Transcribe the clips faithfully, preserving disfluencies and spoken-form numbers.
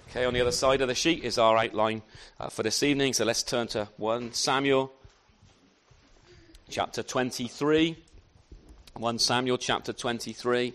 Okay, on the other side of the sheet is our outline uh, for this evening. So let's turn to First Samuel chapter twenty-three. First Samuel chapter twenty-three.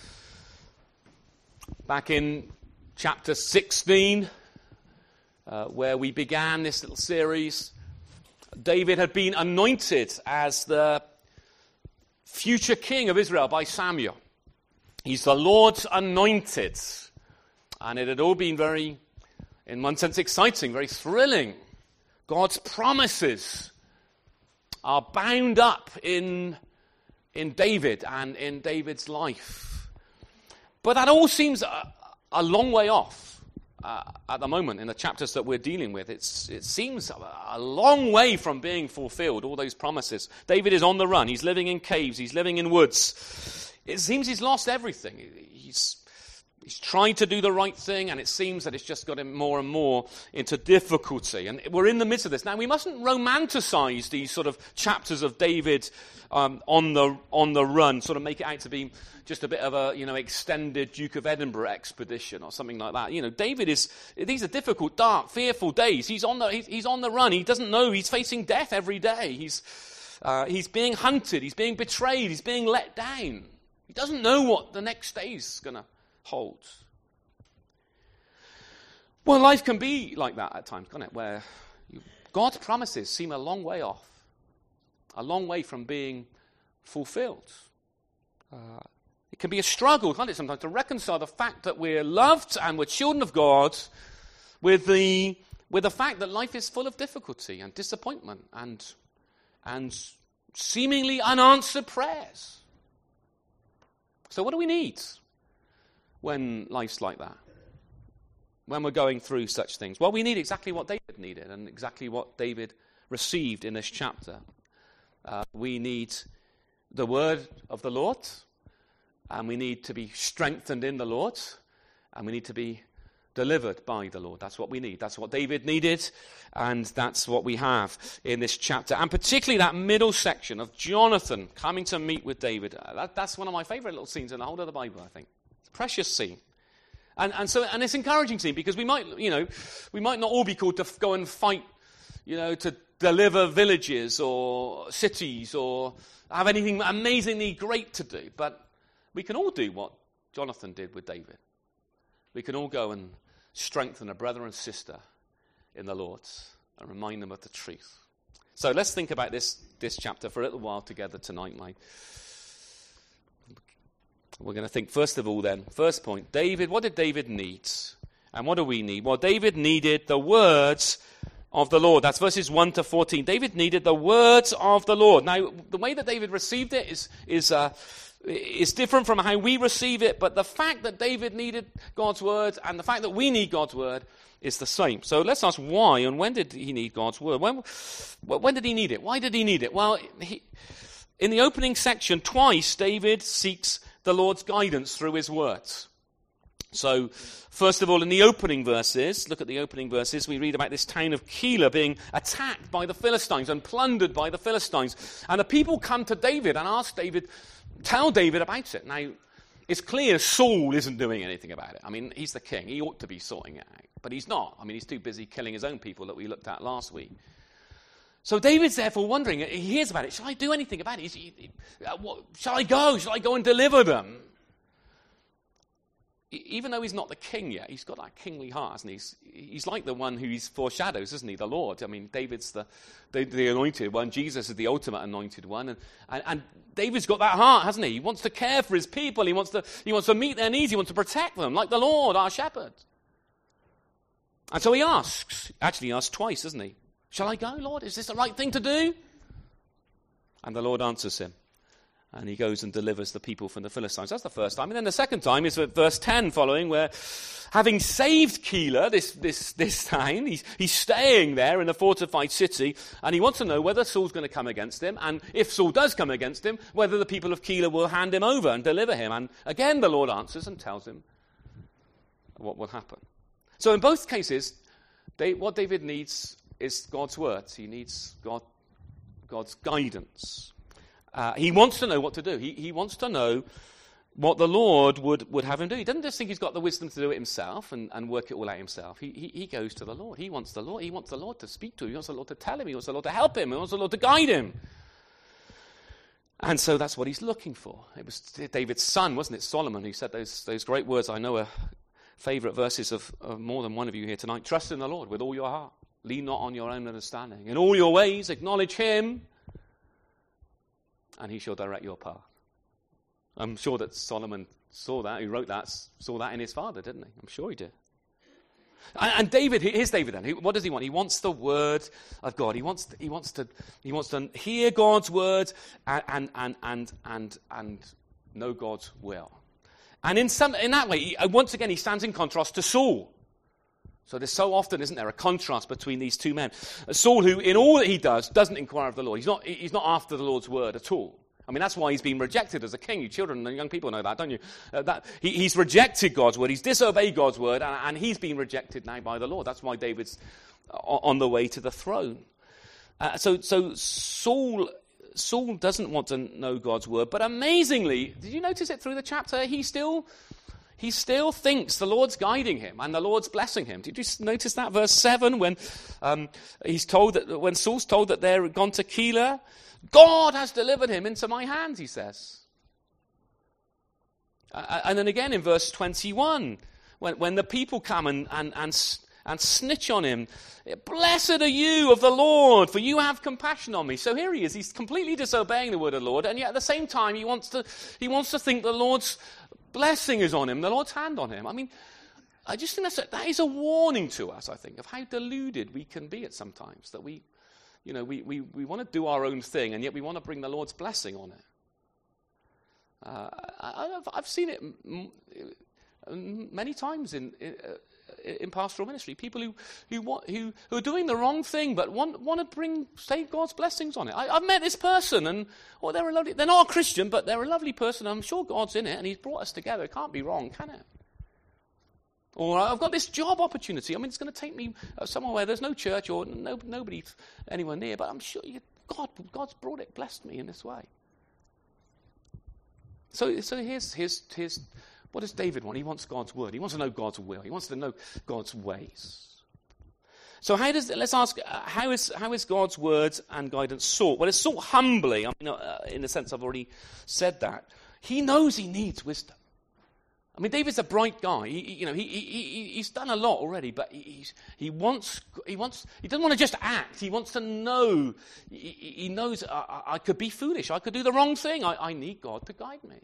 Back in chapter sixteen, uh, where we began this little series, David had been anointed as the future king of Israel by Samuel. He's the Lord's anointed. And it had all been very, in one sense, exciting, very thrilling. God's promises are bound up in, in David and in David's life. But that all seems a, a long way off uh, at the moment in the chapters that we're dealing with. It's, it seems a, a long way from being fulfilled, all those promises. David is on the run. He's living in caves. He's living in woods. It seems he's lost everything. He's... He's trying to do the right thing, and it seems that it's just got him more and more into difficulty. And we're in the midst of this. Now, we mustn't romanticize these sort of chapters of David um, on the on the run, sort of make it out to be just a bit of a, you know, extended Duke of Edinburgh expedition or something like that. You know, David is, these are difficult, dark, fearful days. He's on the, he's, he's on the run. He doesn't know. He's facing death every day. He's, uh, he's being hunted. He's being betrayed. He's being let down. He doesn't know what the next day's going to holds. Well, life can be like that at times, can't it? Where you, God's promises seem a long way off, a long way from being fulfilled. Uh, it can be a struggle, can't it, sometimes, to reconcile the fact that we're loved and we're children of God with the with the fact that life is full of difficulty and disappointment and and seemingly unanswered prayers. So what do we need when life's like that? When we're going through such things? Well, we need exactly what David needed and exactly what David received in this chapter. Uh, we need the word of the Lord, and we need to be strengthened in the Lord, and we need to be delivered by the Lord. That's what we need. That's what David needed, and that's what we have in this chapter. And particularly that middle section of Jonathan coming to meet with David. Uh, that, that's one of my favorite little scenes in the whole of the Bible, I think. Precious scene. And and so and it's an encouraging scene because we might, you know, we might not all be called to f- go and fight, you know, to deliver villages or cities or have anything amazingly great to do. But we can all do what Jonathan did with David. We can all go and strengthen a brother and sister in the Lord and remind them of the truth. So let's think about this, this chapter for a little while together tonight, mate. We're going to think, first of all then, first point, David, what did David need? And what do we need? Well, David needed the words of the Lord. That's verses one to fourteen. David needed the words of the Lord. Now, the way that David received it is, is, uh, is different from how we receive it, but the fact that David needed God's word and the fact that we need God's word is the same. So let's ask why and when did he need God's word? When, when did he need it? Why did he need it? Well, he, in the opening section, twice David seeks the Lord's guidance through his words. So, first of all, in the opening verses, look at the opening verses, we read about this town of Keilah being attacked by the Philistines and plundered by the Philistines. And the people come to David and ask David, tell David about it. Now, it's clear Saul isn't doing anything about it. I mean, he's the king. He ought to be sorting it out. But he's not. I mean, he's too busy killing his own people that we looked at last week. So David's therefore wondering, he hears about it, shall I do anything about it? Is he, uh, what, shall I go? Shall I go and deliver them? Even though he's not the king yet, he's got that kingly heart, hasn't he? He's, he's like the one who he foreshadows, isn't he? The Lord. I mean, David's the, the, the anointed one. Jesus is the ultimate anointed one. And, and, and David's got that heart, hasn't he? He wants to care for his people. He wants to, he wants to meet their needs. He wants to protect them, like the Lord, our shepherd. And so he asks. Actually, he asks twice, doesn't he? Shall I go, Lord? Is this the right thing to do? And the Lord answers him. And he goes and delivers the people from the Philistines. That's the first time. And then the second time is at verse ten following, where having saved Keilah, this, this, this town, he's, he's staying there in the fortified city, and he wants to know whether Saul's going to come against him, and if Saul does come against him, whether the people of Keilah will hand him over and deliver him. And again, the Lord answers and tells him what will happen. So in both cases, they, what David needs is God's words. He needs God, God's guidance. Uh, he wants to know what to do. He, he wants to know what the Lord would, would have him do. He doesn't just think he's got the wisdom to do it himself and, and work it all out himself. He, he he goes to the Lord. He wants the Lord. He wants the Lord to speak to him. He wants the Lord to tell him. He wants the Lord to help him. He wants the Lord to guide him. And so that's what he's looking for. It was David's son, wasn't it, Solomon, who said those those great words. I know are favourite verses of, of more than one of you here tonight. Trust in the Lord with all your heart. Lean not on your own understanding. In all your ways, acknowledge him, and he shall direct your path. I'm sure that Solomon saw that, who wrote that, saw that in his father, didn't he? I'm sure he did. And, and David, here's David then. What does he want? He wants the word of God. He wants, he wants to, he wants to hear God's word and and and and and, and know God's will. And in some, in that way, he, once again, he stands in contrast to Saul. So there's so often, isn't there, a contrast between these two men. Saul, who in all that he does, doesn't inquire of the Lord. He's not, he's not after the Lord's word at all. I mean, that's why he's been rejected as a king. You children and young people know that, don't you? Uh, that he, He's rejected God's word. He's disobeyed God's word, and, and he's been rejected now by the Lord. That's why David's on the way to the throne. Uh, so, so Saul, Saul doesn't want to know God's word, but amazingly, did you notice it through the chapter? He still... He still thinks the Lord's guiding him and the Lord's blessing him. Did you notice that? Verse seven, when um, he's told that, when Saul's told that they're gone to Keilah, God has delivered him into my hands, he says. Uh, and then again in verse twenty-one, when, when the people come and, and, and, and snitch on him, blessed are you of the Lord, for you have compassion on me. So here he is. He's completely disobeying the word of the Lord, and yet at the same time he wants to, he wants to think the Lord's blessing is on him, the Lord's hand on him. I mean, I just think that's a, that is a warning to us, I think, of how deluded we can be at sometimes. That we, you know, we, we, we want to do our own thing, and yet we want to bring the Lord's blessing on it. Uh, I, I've, I've seen it m- m- many times in, in, in pastoral ministry. People who who, want, who who are doing the wrong thing, but want want to bring say God's blessings on it. I, I've met this person, and oh, they're a lovely. They're not a Christian, but they're a lovely person. I'm sure God's in it, and He's brought us together. It can't be wrong, can it? Or I've got this job opportunity. I mean, it's going to take me somewhere where there's no church or no nobody anywhere near, but I'm sure you, God God's brought it, blessed me in this way. So so here's here's here's. What does David want? He wants God's word. He wants to know God's will. He wants to know God's ways. So how does, let's ask, uh, how is how is God's word and guidance sought? Well, it's sought humbly. I mean, uh, in the sense I've already said that. He knows he needs wisdom. I mean, David's a bright guy. He, he, you know, he, he, he's done a lot already, but he, he wants, he wants, he doesn't want to just act. He wants to know. He, he knows I, I could be foolish. I could do the wrong thing. I, I need God to guide me.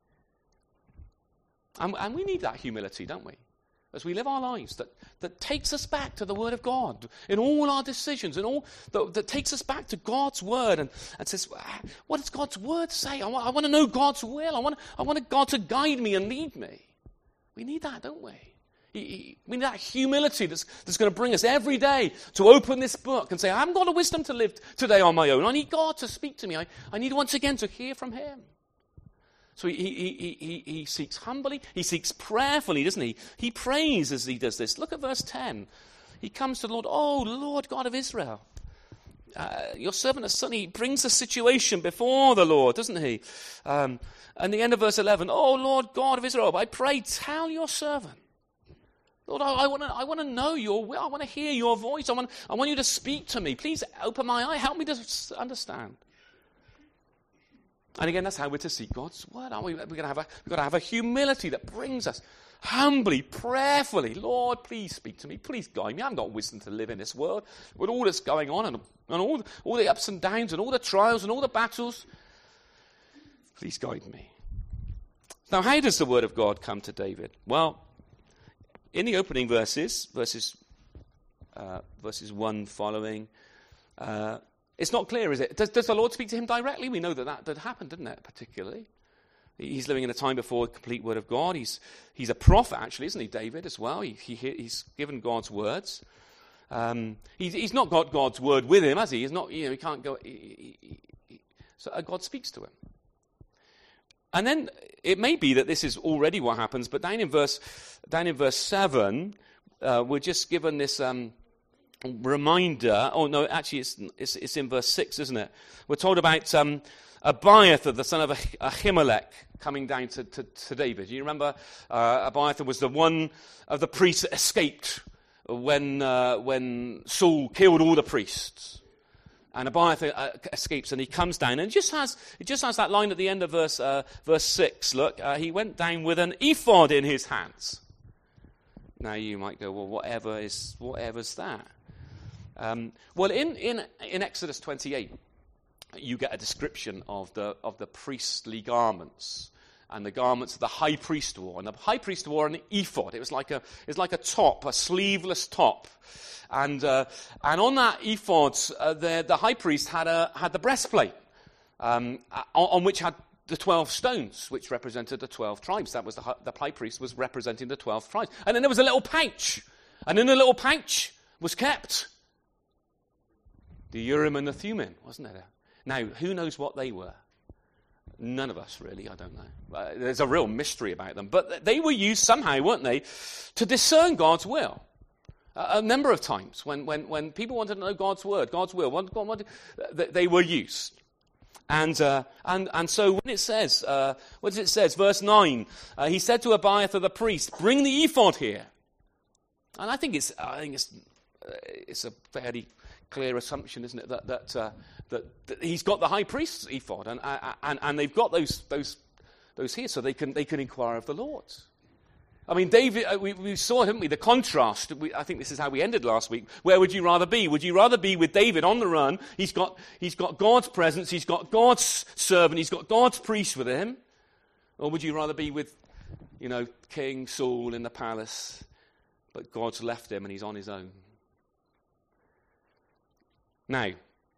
And, and we need that humility, don't we? As we live our lives, that, that takes us back to the Word of God in all our decisions, and all that, that takes us back to God's Word and, and says, what does God's Word say? I want, I want to know God's will. I want, I want God to guide me and lead me. We need that, don't we? He, he, we need that humility that's, that's going to bring us every day to open this book and say, I haven't got the wisdom to live today on my own. I need God to speak to me. I, I need once again to hear from Him. So he, he, he, he seeks humbly, he seeks prayerfully, doesn't he? He prays as he does this. Look at verse ten. He comes to the Lord, oh, Lord God of Israel. Uh, your servant has suddenly he brings the situation before the Lord, doesn't he? Um, and the end of verse eleven, oh, Lord God of Israel, I pray, tell your servant. Lord, I, I want to I want to know your will. I want to hear your voice. I want, I want you to speak to me. Please open my eye. Help me to understand. And again, that's how we're to seek God's word, aren't we? We're going to have a, we've got to have a humility that brings us humbly, prayerfully. Lord, please speak to me. Please guide me. I haven't got wisdom to live in this world with all that's going on and, and all, all the ups and downs and all the trials and all the battles. Please guide me. Now, how does the word of God come to David? Well, in the opening verses, verses, uh, verses one following, uh, it's not clear, is it? Does, does the Lord speak to him directly? We know that that did happen, didn't it, particularly? He's living in a time before the complete word of God. He's he's a prophet, actually, isn't he, David, as well? He, he He's given God's words. Um, he's, he's not got God's word with him, has he? He's not, you know, he can't go... He, he, he, so God speaks to him. And then it may be that this is already what happens, but down in verse, down in verse seven, uh, we're just given this... Um, reminder. Oh, no, actually, it's, it's, it's in verse six, isn't it? We're told about um, Abiathar, the son of Ahimelech, coming down to, to, to David. You remember uh, Abiathar was the one of the priests that escaped when, uh, when Saul killed all the priests. And Abiathar uh, escapes, and he comes down, and it just has it just has that line at the end of verse uh, verse six. Look, uh, he went down with an ephod in his hands. Now you might go, well, whatever is whatever's that? Um, well, in, in in Exodus twenty-eight, you get a description of the of the priestly garments and the garments that the high priest wore. And the high priest wore an ephod. It was like a it was like a top, a sleeveless top. And uh, and on that ephod, uh, the, the high priest had a had the breastplate, um, on, on which had the twelve stones, which represented the twelve tribes. That was the, the high priest was representing the twelve tribes. And then there was a little pouch, and in the little pouch was kept the Urim and the Thummim, wasn't it? Now, who knows what they were? None of us really. I don't know. Uh, there's a real mystery about them, but they were used somehow, weren't they, to discern God's will. A number of times when, when, when people wanted to know God's word, God's will, what, what, what, they were used. And uh, and and so when it says, uh, what does it say? Verse nine, uh, he said to Abiathar the priest, "Bring the ephod here." And I think it's I think it's uh, it's a fairly clear assumption, isn't it, that that uh, that, that he's got the high priest's ephod, and uh, and and they've got those those those here, so they can they can inquire of the Lord. I mean, David, we, we saw, didn't we, the contrast. We, I think this is how we ended last week. Where would you rather be? Would you rather be with David on the run? He's got, he's got God's presence. He's got God's servant. He's got God's priest with him. Or would you rather be with, you know, King Saul in the palace, but God's left him and he's on his own? Now,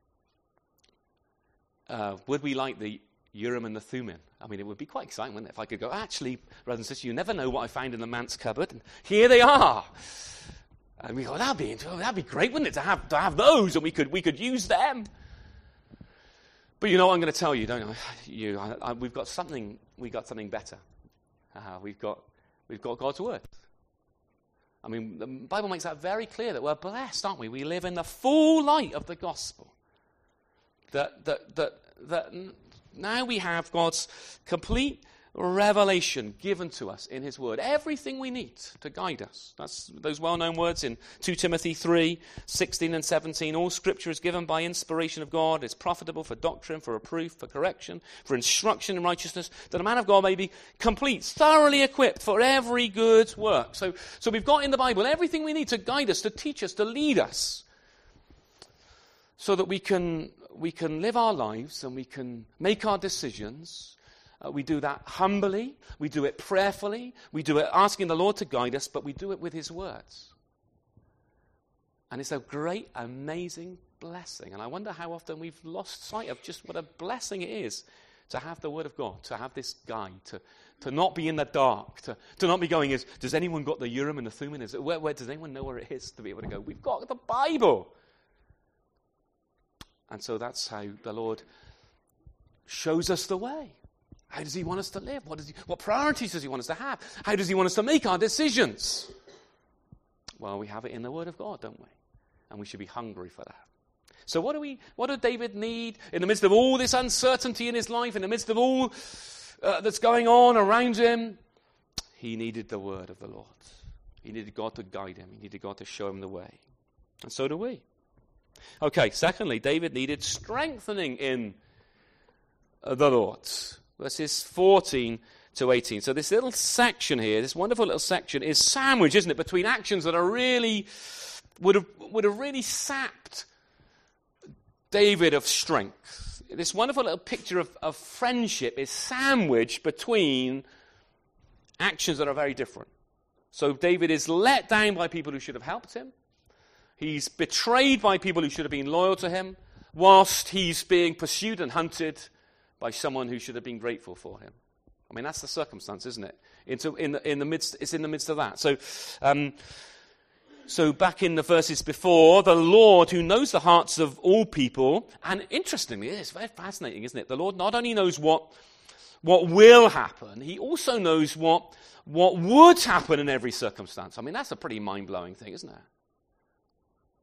uh, would we like the Urim and the Thummim? I mean, it would be quite exciting, wouldn't it, if I could go, actually, brothers and sisters, you never know what I found in the manse cupboard, and here they are. And we go, that'd be that'd be great, wouldn't it, to have to have those, and we could we could use them. But you know what I'm going to tell you, don't I? You, I, I, we've got something. We got something better. Uh, we've got we've got God's word. I mean, the Bible makes that very clear that we're blessed, aren't we? We live in the full light of the gospel. That that that that. Now we have God's complete revelation given to us in his word. Everything we need to guide us. That's those well-known words in Second Timothy three, sixteen and seventeen. All scripture is given by inspiration of God. It's profitable for doctrine, for reproof, for correction, for instruction in righteousness, that a man of God may be complete, thoroughly equipped for every good work. So, so we've got in the Bible everything we need to guide us, to teach us, to lead us, so that we can we can live our lives and we can make our decisions. Uh, we do that humbly, we do it prayerfully, we do it asking the Lord to guide us, but we do it with his words. And it's a great, amazing blessing. And I wonder how often we've lost sight of just what a blessing it is to have the word of God, to have this guide, to, to not be in the dark, to, to not be going, is, does anyone got the Urim and the Thummim? Is it, where, where, does anyone know where it is to be able to go? We've got the Bible. And so that's how the Lord shows us the way. How does he want us to live? What, does he, what priorities does he want us to have? How does he want us to make our decisions? Well, we have it in the Word of God, don't we? And we should be hungry for that. So what do we? What did David need in the midst of all this uncertainty in his life, in the midst of all uh, that's going on around him? He needed the Word of the Lord. He needed God to guide him. He needed God to show him the way. And so do we. Okay, secondly, David needed strengthening in the Lord. Verses fourteen to eighteen. So this little section here, this wonderful little section, is sandwiched, isn't it, between actions that are really, would have, would have really sapped David of strength. This wonderful little picture of, of friendship is sandwiched between actions that are very different. So David is let down by people who should have helped him. He's betrayed by people who should have been loyal to him, whilst he's being pursued and hunted by someone who should have been grateful for him. I mean, that's the circumstance, isn't it? Into, in, the, in the midst, it's in the midst of that. So, um, so back in the verses before, the Lord who knows the hearts of all people, and interestingly, it's very fascinating, isn't it? The Lord not only knows what what will happen, he also knows what what would happen in every circumstance. I mean, that's a pretty mind-blowing thing, isn't it?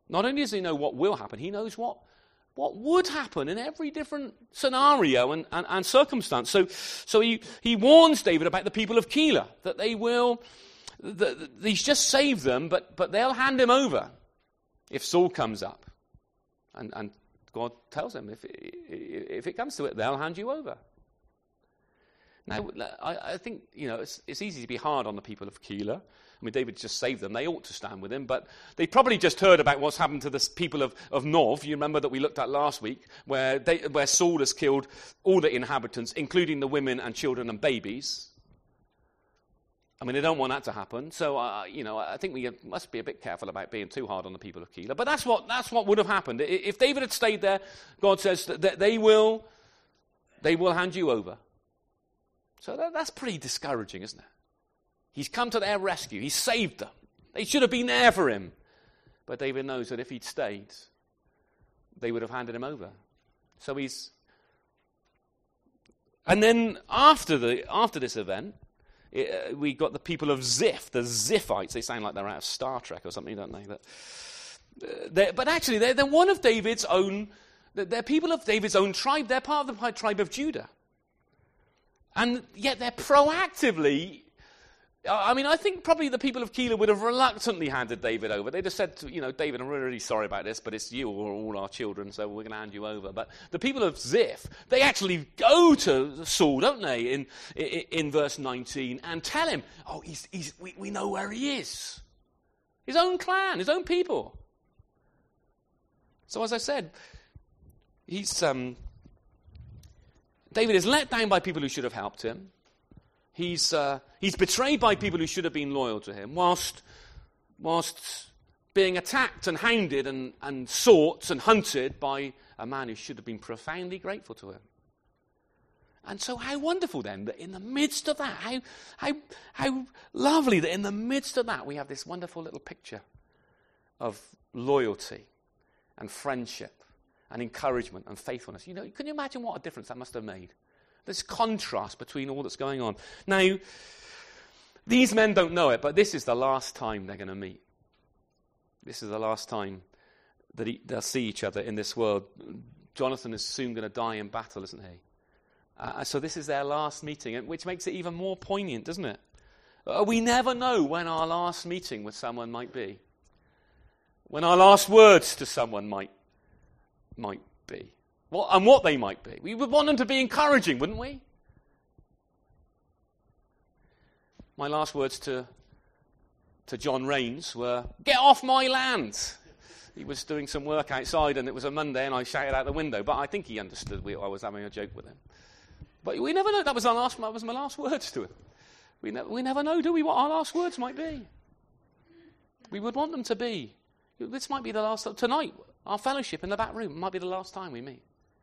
Not only does he know what will happen, he knows what, what would happen in every different scenario and, and, and circumstance. So, so he, he warns David about the people of Keilah, that they will, that, that he's just saved them, but, but they'll hand him over if Saul comes up. And, and God tells him, if, if it comes to it, they'll hand you over. Now, I, I think, you know, it's, it's easy to be hard on the people of Keilah. I mean, David just saved them. They ought to stand with him. But they probably just heard about what's happened to the people of, of Nov. You remember that we looked at last week, where, they, where Saul has killed all the inhabitants, including the women and children and babies. I mean, they don't want that to happen. So, uh, you know, I think we must be a bit careful about being too hard on the people of Keilah. But that's what, that's what would have happened. If David had stayed there, God says that they will, they will hand you over. So that, that's pretty discouraging, isn't it? He's come to their rescue. He's saved them. They should have been there for him. But David knows that if he'd stayed, they would have handed him over. So he's... And then after the after this event, it, uh, we got the people of Ziph, the Ziphites. They sound like they're out of Star Trek or something, don't they? But, uh, but actually, they're, they're one of David's own... They're people of David's own tribe. They're part of the tribe of Judah. And yet they're proactively... I mean, I think probably the people of Keilah would have reluctantly handed David over. They'd have said, to, you know, David, I'm really, really sorry about this, but it's you or all our children, so we're going to hand you over. But the people of Ziph, they actually go to Saul, don't they, in in, in verse nineteen, and tell him, oh, he's, he's, we, we know where he is. His own clan, his own people. So as I said, he's um, David is let down by people who should have helped him. He's uh, he's betrayed by people who should have been loyal to him, whilst whilst being attacked and hounded and, and sought and hunted by a man who should have been profoundly grateful to him. And so how wonderful then that in the midst of that, how how how lovely that in the midst of that we have this wonderful little picture of loyalty and friendship and encouragement and faithfulness. You know, can you imagine what a difference that must have made? This contrast between all that's going on. Now, these men don't know it, but this is the last time they're going to meet. This is the last time that he, they'll see each other in this world. Jonathan is soon going to die in battle, isn't he? Uh, so this is their last meeting, which makes it even more poignant, doesn't it? Uh, we never know when our last meeting with someone might be. When our last words to someone might, might be. Well, and what they might be. We would want them to be encouraging, wouldn't we? My last words to to John Rains were, get off my land. He was doing some work outside and it was a Monday and I shouted out the window, but I think he understood we, I was having a joke with him. But we never know. That was, our last, that was my last words to him. We, ne- we never know, do we, what our last words might be. We would want them to be. This might be the last, tonight, our fellowship in the back room might be the last time we meet.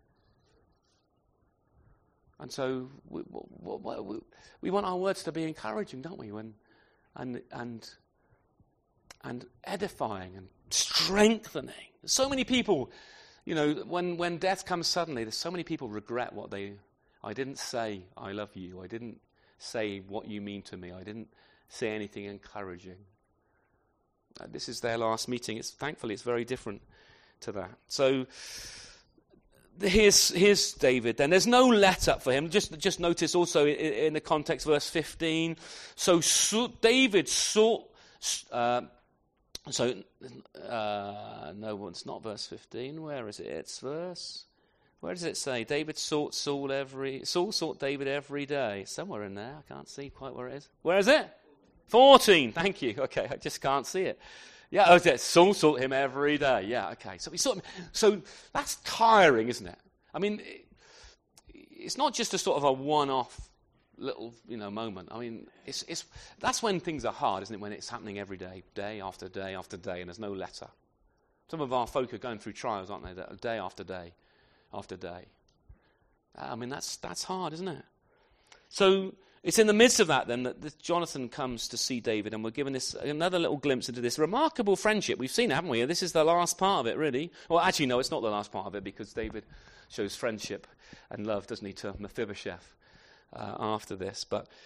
And so we, we, we want our words to be encouraging, don't we? When, and and and edifying and strengthening. So many people, you know, when, when death comes suddenly, there's so many people regret what they... I didn't say, I love you. I didn't say what you mean to me. I didn't say anything encouraging. Uh, this is their last meeting. It's thankfully, it's very different to that. So... Here's, here's David then. There's no let-up for him. Just, just notice also in, in the context, verse fifteen. So, so David sought... Uh, so, uh, no, it's not verse fifteen. Where is it? It's verse... Where does it say? David sought Saul every... Saul sought David every day. Somewhere in there. I can't see quite where it is. Where is it? fourteen. Thank you. Okay, I just can't see it. Yeah, oh, yeah, Saul sought him every day. Yeah, okay. So he sought him. So that's tiring, isn't it? I mean, it, it's not just a sort of a one-off little, you know, moment. I mean, it's it's that's when things are hard, isn't it? When it's happening every day, day after day after day, and there's no letter. Some of our folk are going through trials, aren't they? That day after day after day. I mean, that's that's hard, isn't it? So it's in the midst of that, then, that this Jonathan comes to see David, and we're given this another little glimpse into this remarkable friendship. We've seen it, haven't we? This is the last part of it, really. Well, actually, no, it's not the last part of it, because David shows friendship and love, doesn't he, to Mephibosheth uh, after this. But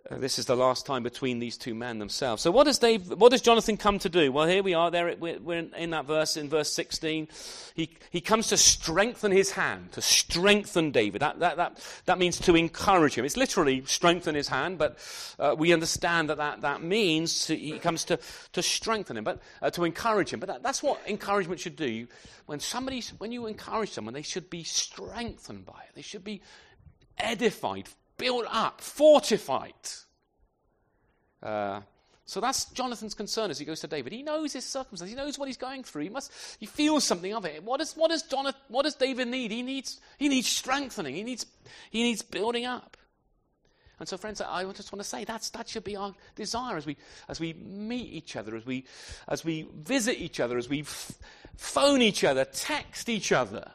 Uh, this is the last time between these two men themselves. So what does Dave, what does Jonathan come to do? Well, here we are. There, we're, we're in, in that verse, in verse sixteen. He he comes to strengthen his hand, to strengthen David. That that that that means to encourage him. It's literally strengthen his hand, but uh, we understand that that, that means to, he comes to, to strengthen him, but uh, to encourage him. But that, that's what encouragement should do. When somebody, when you encourage someone, they should be strengthened by it. They should be edified, built up, fortified. Uh, so that's Jonathan's concern as he goes to David. He knows his circumstances. He knows what he's going through. He must. He feels something of it. What does what does Jonathan? What does David need? He needs he needs strengthening. He needs he needs building up. And so, friends, I just want to say that's that should be our desire as we as we meet each other, as we as we visit each other, as we f- phone each other, text each other,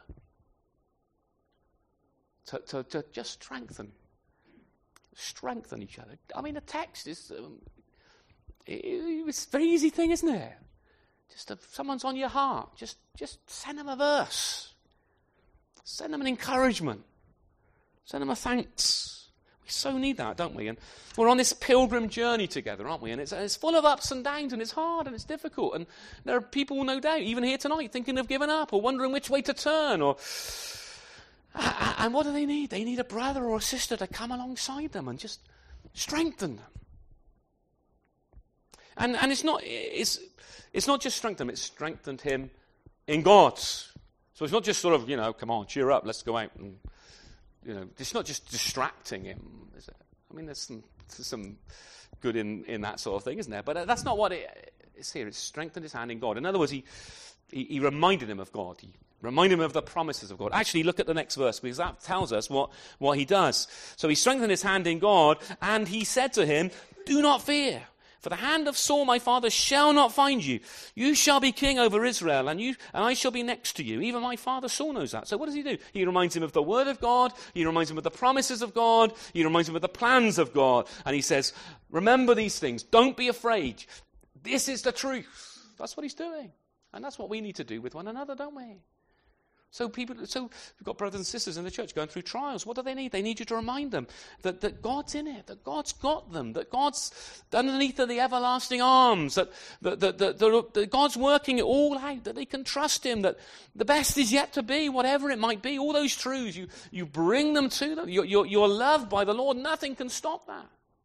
to, to, to just strengthen. Strengthen each other. I mean, a text is um, it, it's a very easy thing, isn't it? Just if someone's on your heart, just just send them a verse, send them an encouragement, send them a thanks. We so need that, don't we? And we're on this pilgrim journey together, aren't we? And it's it's full of ups and downs, and it's hard and it's difficult. And there are people, no doubt, even here tonight, thinking of giving up or wondering which way to turn, or. And what do they need? They need a brother or a sister to come alongside them and just strengthen them. And and it's not it's it's not just strengthen them, it's strengthened him in God. So it's not just sort of, you know, come on, cheer up, let's go out and, you know, it's not just distracting him, is it? I mean, there's some there's some good in, in that sort of thing, isn't there? But that's not what it is here. It's strengthened his hand in God. In other words, he he, he reminded him of God. He Remind him of the promises of God. Actually, look at the next verse, because that tells us what, what he does. So he strengthened his hand in God, and he said to him, do not fear, for the hand of Saul my father shall not find you. You shall be king over Israel, and you and I shall be next to you. Even my father Saul knows that. So what does he do? He reminds him of the word of God. He reminds him of the promises of God. He reminds him of the plans of God. And he says, remember these things. Don't be afraid. This is the truth. That's what he's doing. And that's what we need to do with one another, don't we? So people, so we've got brothers and sisters in the church going through trials. What do they need? They need you to remind them that, that God's in it, that God's got them, that God's underneath of the everlasting arms, that, that, that, that, that, that God's working it all out, that they can trust him, that the best is yet to be, whatever it might be. All those truths, you, you bring them to them. You're, you're, you're loved by the Lord. Nothing can stop that.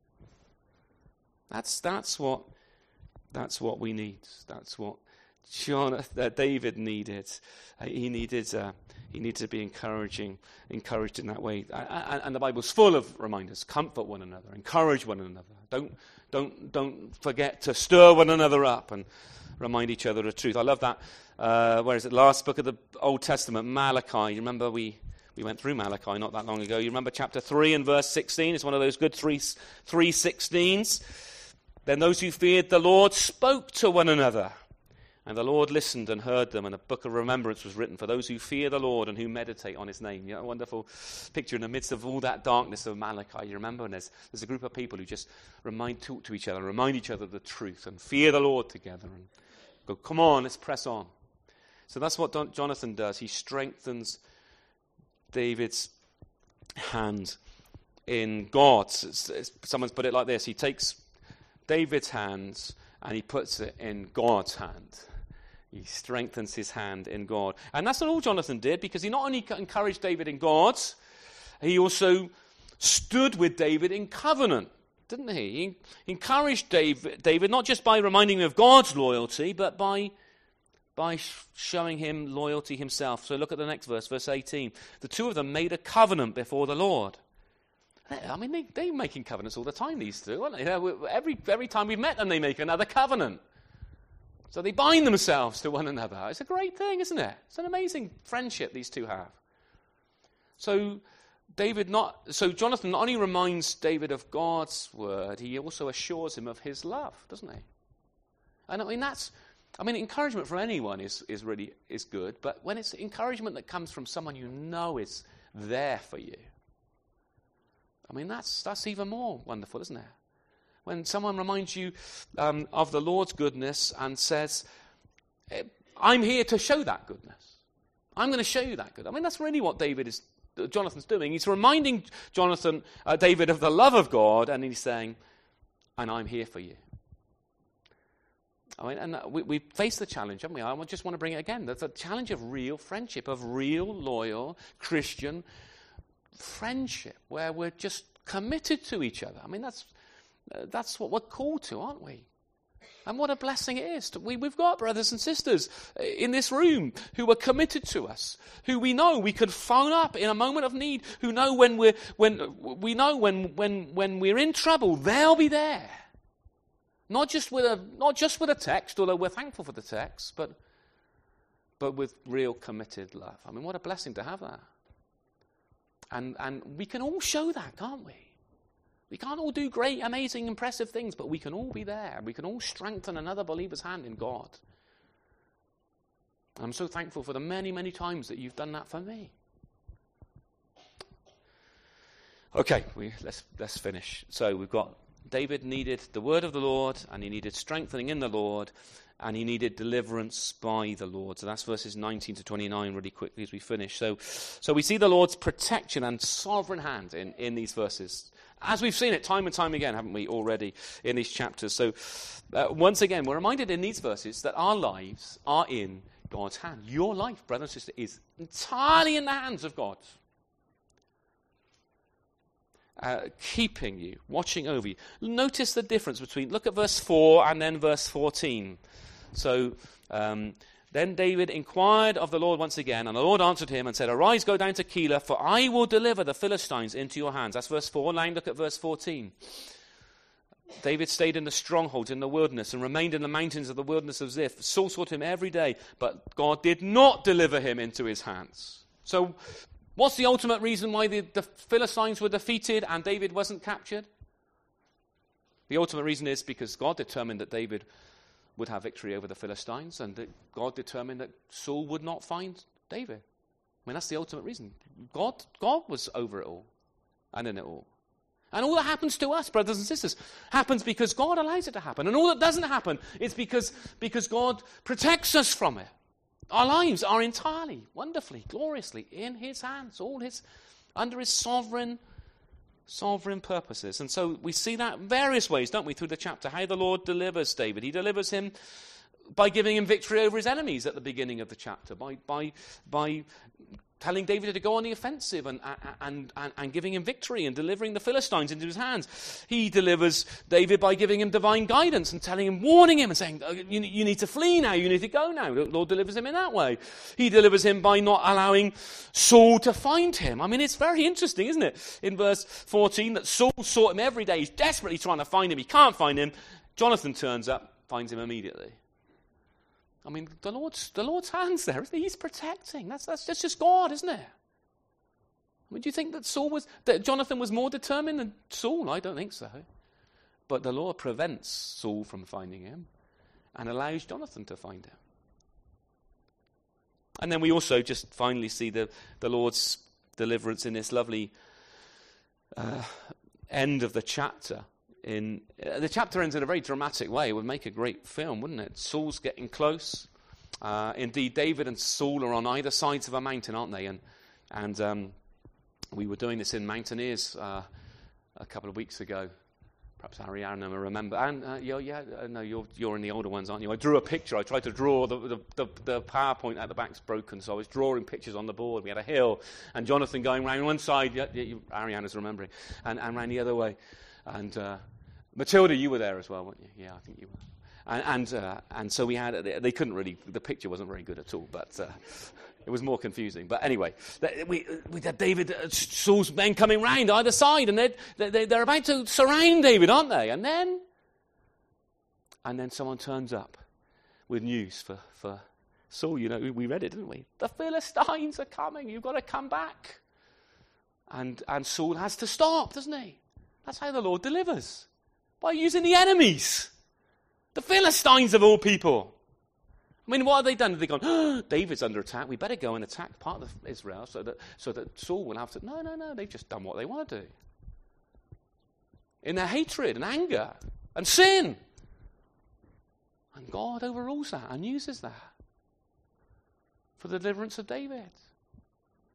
That's, that's, what, that's what we need. That's what Jonathan, uh, David needed. Uh, he needed. Uh, he needed to be encouraging, encouraged in that way. And, and the Bible's full of reminders: comfort one another, encourage one another. Don't, don't, don't forget to stir one another up and remind each other of the truth. I love that. Uh, where is it? Last book of the Old Testament, Malachi. You remember we we went through Malachi not that long ago. You remember chapter three and verse sixteen? It's one of those good three three sixteens. Then those who feared the Lord spoke to one another. And the Lord listened and heard them, and a book of remembrance was written for those who fear the Lord and who meditate on his name. You know, a wonderful picture in the midst of all that darkness of Malachi. You remember, and there's, there's a group of people who just remind, talk to each other, remind each other of the truth, and fear the Lord together, and go, come on, let's press on. So that's what Don, Jonathan does. He strengthens David's hand in God. It's, it's, someone's put it like this. He takes David's hands and he puts it in God's hand. He strengthens his hand in God. And that's not all Jonathan did, because he not only encouraged David in God, he also stood with David in covenant, didn't he? He encouraged David, David not just by reminding him of God's loyalty, but by, by showing him loyalty himself. So look at the next verse, verse eighteen. The two of them made a covenant before the Lord. I mean, they, they're making covenants all the time, these two, aren't they? Every, every time we've met them, they make another covenant. So they bind themselves to one another. It's a great thing, isn't it? It's an amazing friendship these two have. So David not so Jonathan not only reminds David of God's word, he also assures him of his love, doesn't he? And I mean that's I mean encouragement from anyone is, is really is good, but when it's encouragement that comes from someone you know is there for you, I mean that's that's even more wonderful, isn't it? When someone reminds you um, of the Lord's goodness and says, I'm here to show that goodness. I'm going to show you that good. I mean, that's really what David is Jonathan's doing. He's reminding Jonathan, uh, David, of the love of God, and he's saying, and I'm here for you. I mean, and we, we face the challenge, haven't we? I just want to bring it again. There's a challenge of real friendship, of real, loyal, Christian friendship, where we're just committed to each other. I mean, that's uh, that's what we're called to, aren't we? And what a blessing it is. To, we, we've got brothers and sisters in this room who are committed to us, who we know we could phone up in a moment of need, who know when we're when we know when when when we're in trouble, they'll be there. Not just with a not just with a text, although we're thankful for the text, but but with real committed love. I mean, what a blessing to have that. And and we can all show that, can't we? We can't all do great, amazing, impressive things, but we can all be there. We can all strengthen another believer's hand in God. I'm so thankful for the many, many times that you've done that for me. Okay, we, let's let's finish. So we've got David needed the word of the Lord, and he needed strengthening in the Lord, and he needed deliverance by the Lord. So that's verses nineteen to twenty-nine really quickly as we finish. So so we see the Lord's protection and sovereign hand in, in these verses. As we've seen it time and time again, haven't we, already in these chapters. So uh, once again, we're reminded in these verses that our lives are in God's hand. Your life, brother and sister, is entirely in the hands of God. Uh, keeping you, watching over you. Notice the difference between, look at verse four and then verse fourteen. So, um, then David inquired of the Lord once again, and the Lord answered him and said, Arise, go down to Keilah, for I will deliver the Philistines into your hands. That's verse four. Now look at verse fourteen. David stayed in the strongholds in the wilderness and remained in the mountains of the wilderness of Ziph. Saul sought him every day, but God did not deliver him into his hands. So, what's the ultimate reason why the, the Philistines were defeated and David wasn't captured? The ultimate reason is because God determined that David would have victory over the Philistines, and that God determined that Saul would not find David. I mean, that's the ultimate reason. God, God was over it all and in it all. And all that happens to us, brothers and sisters, happens because God allows it to happen. And all that doesn't happen is because, because God protects us from it. Our lives are entirely, wonderfully, gloriously in his hands, all his, under his sovereign, sovereign purposes. And so we see that in various ways, don't we, through the chapter, how the Lord delivers David. He delivers him by giving him victory over his enemies at the beginning of the chapter, by by by telling David to go on the offensive and, and, and, and giving him victory and delivering the Philistines into his hands. He delivers David by giving him divine guidance and telling him, warning him and saying, oh, you, you need to flee now, you need to go now. The Lord delivers him in that way. He delivers him by not allowing Saul to find him. I mean, it's very interesting, isn't it? In verse fourteen, that Saul sought him every day. He's desperately trying to find him. He can't find him. Jonathan turns up, finds him immediately. I mean, the Lord's the Lord's hands there, isn't he? He's protecting. That's that's, that's just God, isn't it? I mean, do you think that Saul was that Jonathan was more determined than Saul? I don't think so. But the Lord prevents Saul from finding him and allows Jonathan to find him. And then we also just finally see the, the Lord's deliverance in this lovely uh, end of the chapter. In uh, the chapter ends in a very dramatic way. It would make a great film, wouldn't it? Saul's getting close. Uh, indeed, David and Saul are on either sides of a mountain, aren't they? And and um, we were doing this in Mountaineers uh, a couple of weeks ago. Perhaps Ariana will remember. And uh, you're, yeah, uh, no, you're you're in the older ones, aren't you? I drew a picture. I tried to draw the the, the the PowerPoint at the back's broken, so I was drawing pictures on the board. We had a hill, and Jonathan going round one side. Yeah, yeah, Ariana's remembering, and and round the other way, and. Uh, Matilda, you were there as well, weren't you? Yeah, I think you were. And and, uh, and so we had, they couldn't really, the picture wasn't very good at all, but uh, it was more confusing. But anyway, we we had David, uh, Saul's men coming round either side, and they're, they're, they're about to surround David, aren't they? And then, and then someone turns up with news for, for Saul. You know, we read it, didn't we? The Philistines are coming, you've got to come back. And And Saul has to stop, doesn't he? That's how the Lord delivers. By using the enemies. The Philistines of all people. I mean, what have they done? Have they gone, oh, David's under attack, we better go and attack part of Israel so that so that Saul will have to... No, no, no, they've just done what they want to do. In their hatred and anger and sin. And God overrules that and uses that for the deliverance of David.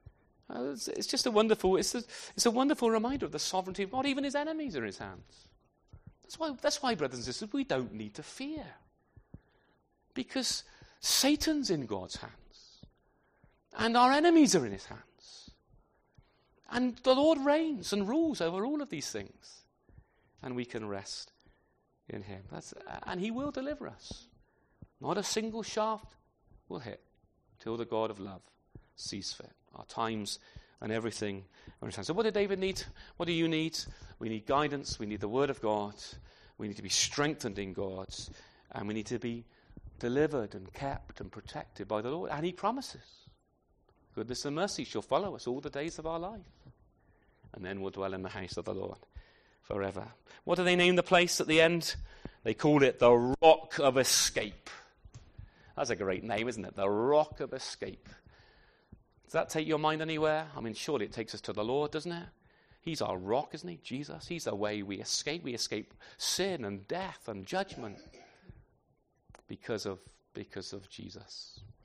Uh, it's, it's just a wonderful, it's a, it's a wonderful reminder of the sovereignty of God. Even his enemies are in his hands. That's why, that's why, brothers and sisters, we don't need to fear. Because Satan's in God's hands. And our enemies are in his hands. And the Lord reigns and rules over all of these things. And we can rest in him. That's, and he will deliver us. Not a single shaft will hit till the God of love sees fit. Our times and everything are in his hands. So what did David need? What do you need? We need guidance. We need the word of God. We need to be strengthened in God. And we need to be delivered and kept and protected by the Lord. And he promises. Goodness and mercy shall follow us all the days of our life. And then we'll dwell in the house of the Lord forever. What do they name the place at the end? They call it the Rock of Escape. That's a great name, isn't it? The Rock of Escape. Does that take your mind anywhere? I mean, surely it takes us to the Lord, doesn't it? He's our rock, isn't he? Jesus. He's the way we escape. We escape sin and death and judgment because of, because of Jesus.